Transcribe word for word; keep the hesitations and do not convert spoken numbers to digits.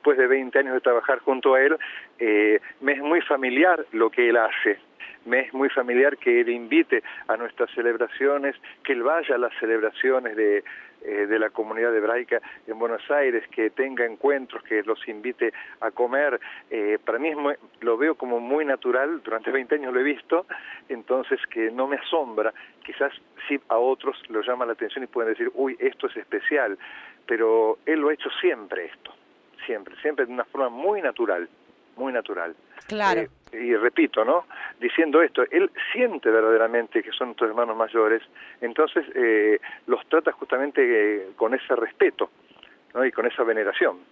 después de veinte años de trabajar junto a él, eh, me es muy familiar lo que él hace. Me es muy familiar que él invite a nuestras celebraciones, que él vaya a las celebraciones de, eh, de la comunidad hebraica en Buenos Aires, que tenga encuentros, que los invite a comer. Eh, para mí es muy, lo veo como muy natural, durante veinte años lo he visto, entonces que no me asombra. Quizás sí a otros lo llama la atención y pueden decir, uy, esto es especial, pero él lo ha hecho siempre esto, siempre, siempre de una forma muy natural, muy natural. Claro. Eh, y repito, ¿no? Diciendo esto, él siente verdaderamente que son tus hermanos mayores, entonces eh, los trata justamente eh, con ese respeto, ¿no? Y con esa veneración.